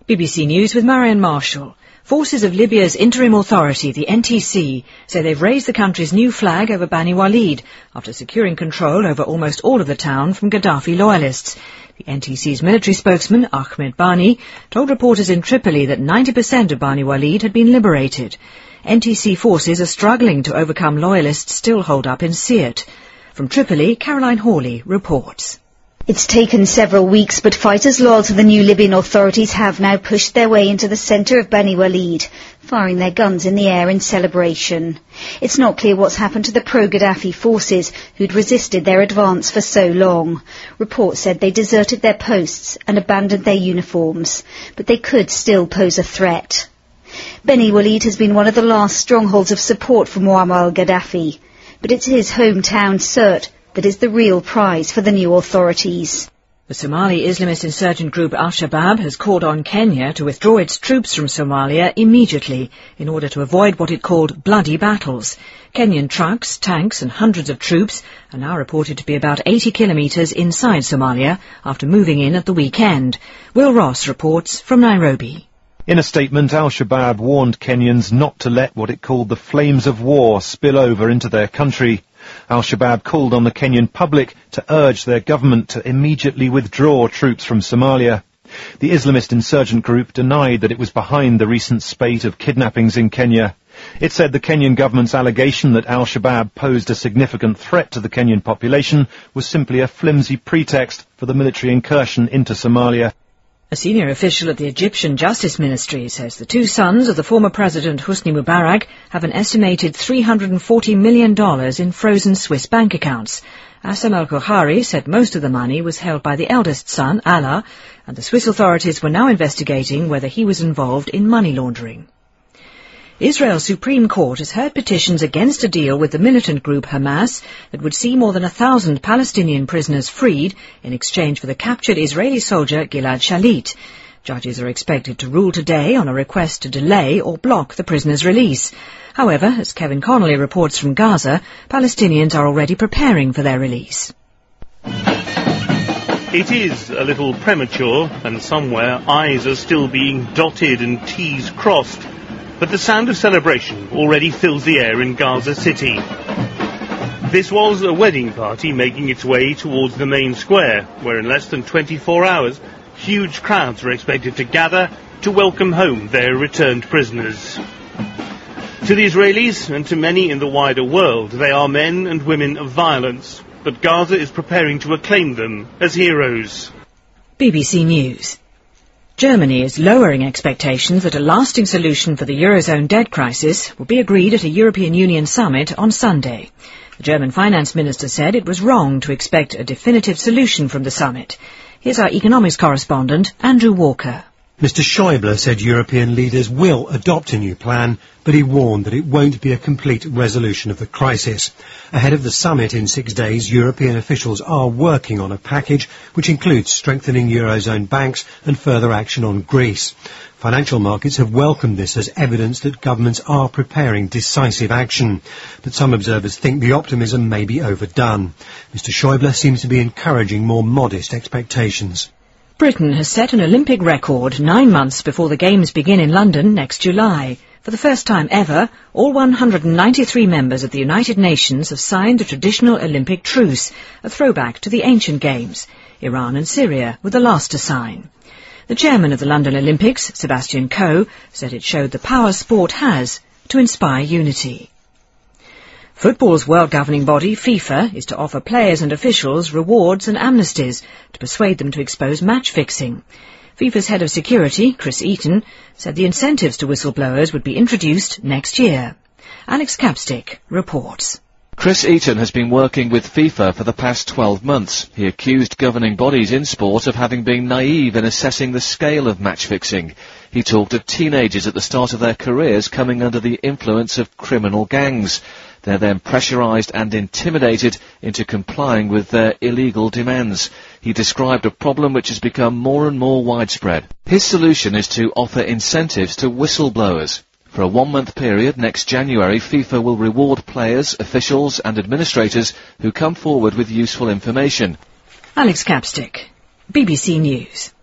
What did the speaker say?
BBC News with Marion Marshall. Forces of Libya's interim authority, the NTC, say they've raised the country's new flag over Bani Walid after securing control over almost all of the town from Gaddafi loyalists. The NTC's military spokesman, Ahmed Bani, told reporters in Tripoli that 90% of Bani Walid had been liberated. NTC forces are struggling to overcome loyalists still holed up in Sirte. From Tripoli, Caroline Hawley reports. It's taken several weeks, but fighters loyal to the new Libyan authorities have now pushed their way into the centre of Bani Walid, firing their guns in the air in celebration. It's not clear what's happened to the pro-Gaddafi forces, who'd resisted their advance for so long. Reports said they deserted their posts and abandoned their uniforms, but they could still pose a threat. Bani Walid has been one of the last strongholds of support for Muammar al-Gaddafi, but it's his hometown, Sirte, that is the real prize for the new authorities. The Somali Islamist insurgent group Al-Shabaab has called on Kenya to withdraw its troops from Somalia immediately in order to avoid what it called bloody battles. Kenyan trucks, tanks and hundreds of troops are now reported to be about 80 kilometres inside Somalia after moving in at the weekend. Will Ross reports from Nairobi. In a statement, Al-Shabaab warned Kenyans not to let what it called the flames of war spill over into their country. Al-Shabaab called on the Kenyan public to urge their government to immediately withdraw troops from Somalia. The Islamist insurgent group denied that it was behind the recent spate of kidnappings in Kenya. It said the Kenyan government's allegation that Al-Shabaab posed a significant threat to the Kenyan population was simply a flimsy pretext for the military incursion into Somalia. A senior official at the Egyptian Justice Ministry says the two sons of the former president Hosni Mubarak have an estimated $340 million in frozen Swiss bank accounts. Assam al-Khouhari said most of the money was held by the eldest son, Alaa, and the Swiss authorities were now investigating whether he was involved in money laundering. Israel's Supreme Court has heard petitions against a deal with the militant group Hamas that would see more than 1,000 Palestinian prisoners freed in exchange for the captured Israeli soldier Gilad Shalit. Judges are expected to rule today on a request to delay or block the prisoners' release. However, as Kevin Connolly reports from Gaza, Palestinians are already preparing for their release. It is a little premature, and somewhere I's are still being dotted and T's crossed. But the sound of celebration already fills the air in Gaza City. This was a wedding party making its way towards the main square, where in less than 24 hours, huge crowds are expected to gather to welcome home their returned prisoners. To the Israelis and to many in the wider world, they are men and women of violence, but Gaza is preparing to acclaim them as heroes. BBC News. Germany is lowering expectations that a lasting solution for the Eurozone debt crisis will be agreed at a European Union summit on Sunday. The German finance minister said it was wrong to expect a definitive solution from the summit. Here's our economics correspondent, Andrew Walker. Mr. Schäuble said European leaders will adopt a new plan, but he warned that it won't be a complete resolution of the crisis. Ahead of the summit in 6 days, European officials are working on a package which includes strengthening Eurozone banks and further action on Greece. Financial markets have welcomed this as evidence that governments are preparing decisive action. But some observers think the optimism may be overdone. Mr. Schäuble seems to be encouraging more modest expectations. Britain has set an Olympic record 9 months before the Games begin in London next July. For the first time ever, all 193 members of the United Nations have signed a traditional Olympic truce, a throwback to the ancient Games. Iran and Syria were the last to sign. The chairman of the London Olympics, Sebastian Coe, said it showed the power sport has to inspire unity. Football's world governing body, FIFA, is to offer players and officials rewards and amnesties to persuade them to expose match fixing. FIFA's head of security, Chris Eaton, said the incentives to whistleblowers would be introduced next year. Alex Capstick reports. Chris Eaton has been working with FIFA for the past 12 months. He accused governing bodies in sport of having been naive in assessing the scale of match fixing. He talked of teenagers at the start of their careers coming under the influence of criminal gangs. They're then pressurised and intimidated into complying with their illegal demands. He described a problem which has become more and more widespread. His solution is to offer incentives to whistleblowers. For a 1-month period next January, FIFA will reward players, officials and administrators who come forward with useful information. Alex Capstick, BBC News.